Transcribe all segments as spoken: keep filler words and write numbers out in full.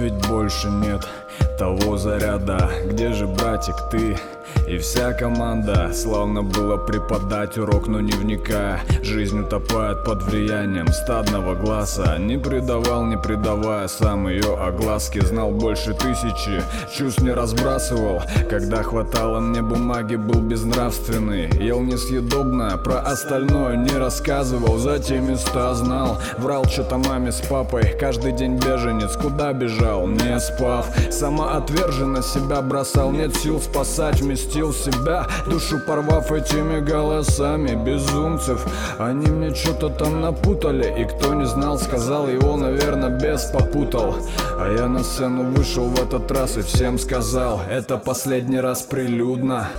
ведь больше нет того заряда. Где же, братик, ты и вся команда? Словно было преподать урок, но не вникая. Жизнь утопает под влиянием стадного глаза. Не предавал, не предавая сам ее огласки. Знал больше тысячи, чувств не разбрасывал. Когда хватало мне бумаги, был безнравственный. Ел несъедобное, про остальное не рассказывал. За те места знал, врал что-то маме с папой. Каждый день беженец, куда бежал, не спав. Самоотверженно себя бросал, нет сил спасать. Вместил себя, душу порвав этими голосами безумцев. Они мне что-то там напутали, и кто не знал, сказал, его, наверное, бес попутал. А я на сцену вышел в этот раз и всем сказал: это последний раз прилюдно.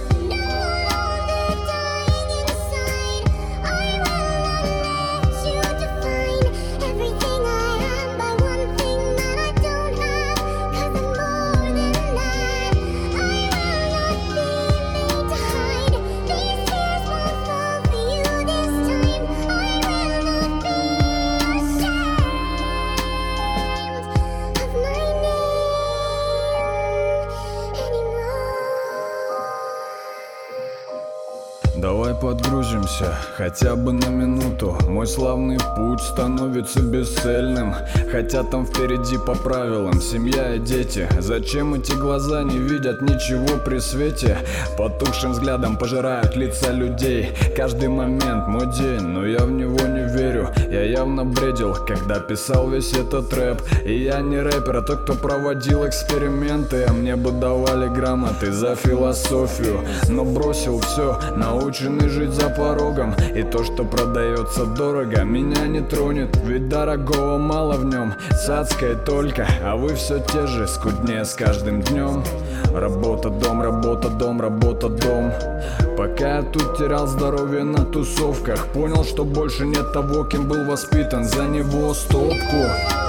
Давай подгрузимся хотя бы на минуту. Мой славный путь становится бесцельным, хотя там впереди по правилам семья и дети. Зачем эти глаза не видят ничего при свете? Потухшим взглядом пожирают лица людей. Каждый момент мой день, но я в него не верю. Я явно бредил, когда писал весь этот рэп. И я не рэпер, а тот, кто проводил эксперименты. А мне бы давали грамоты за философию, но бросил все, наученный жить за порогом. И то, что продается дорого, меня не тронет, ведь дорогого мало в нем. Цацкое только, а вы все те же, скуднее с каждым днем. Работа, дом, работа, дом, работа, дом. Пока я тут терял здоровье на тусовках, понял, что больше нет того, кем был воспитан. За него стопку.